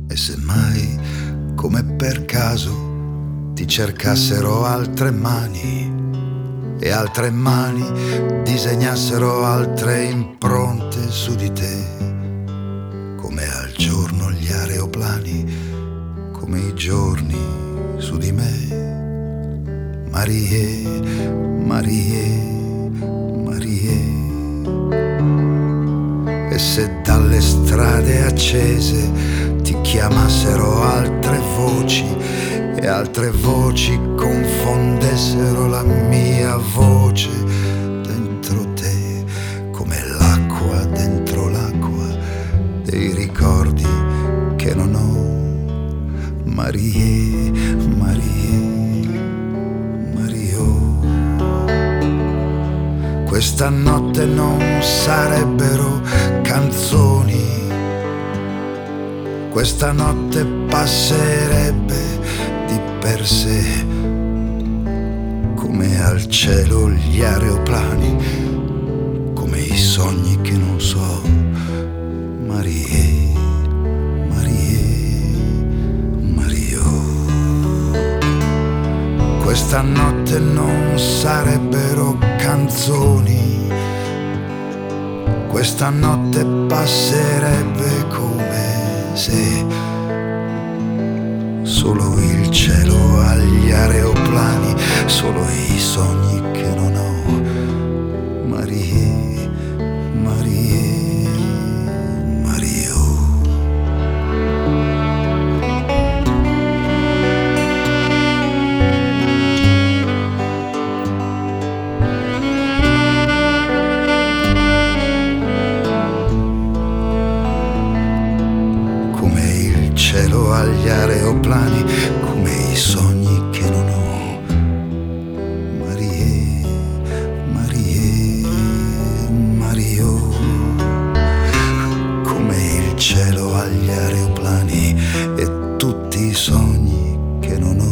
E se mai, come per caso, ti cercassero altre mani e altre mani disegnassero altre impronte su di te, come al giorno gli aeroplani, come i giorni su di me. Marie, Marie, Marie. E se dalle strade accese ti chiamassero altre voci e altre voci confondessero la mia voce dentro te, come l'acqua dentro l'acqua dei ricordi che non ho. Marie, Marie, Mario. Questa notte non sarebbero canzoni, questa notte passerebbe di per sé, come al cielo gli aeroplani, come i sogni che non so. Marie, Marie, Mario. Questa notte non sarebbero canzoni, questa notte passerebbe come se solo il cielo agli aeroplani, solo i sogni che non ho. Marie, Marie, Mario. Cielo agli aeroplani, come i sogni che non ho. Marie, Marie, Mario. Come il cielo agli aeroplani e tutti i sogni che non ho.